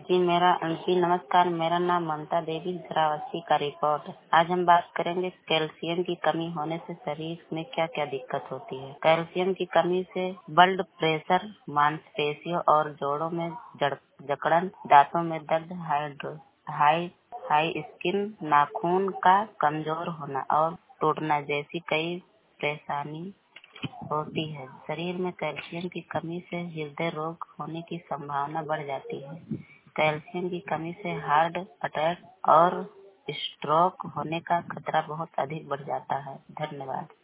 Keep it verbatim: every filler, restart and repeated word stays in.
जी मेरा जी नमस्कार, मेरा नाम ममता देवी श्रावस्ती का रिपोर्ट है। आज हम बात करेंगे कैल्शियम की कमी होने से शरीर में क्या क्या दिक्कत होती है। कैल्शियम की कमी से ब्लड प्रेशर, मांसपेशियों और जोड़ों में जड़ जकड़न, दांतों में दर्द, हाइड्रो हाई हाई स्किन, नाखून का कमजोर होना और टूटना जैसी कई परेशानी होती है। शरीर में कैल्शियम की कमी से हृदय रोग होने की संभावना बढ़ जाती है। कैल्शियम की कमी से हार्ट अटैक और स्ट्रोक होने का खतरा बहुत अधिक बढ़ जाता है। धन्यवाद।